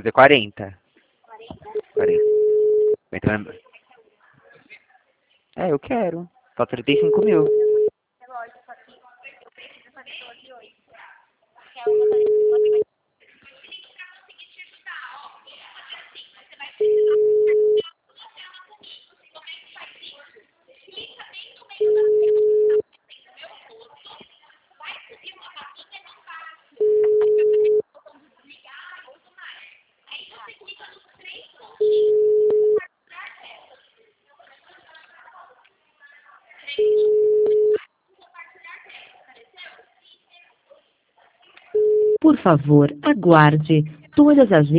fazer 40. 40. Então, eu quero. Só 35 mil. Por favor, aguarde. Todas as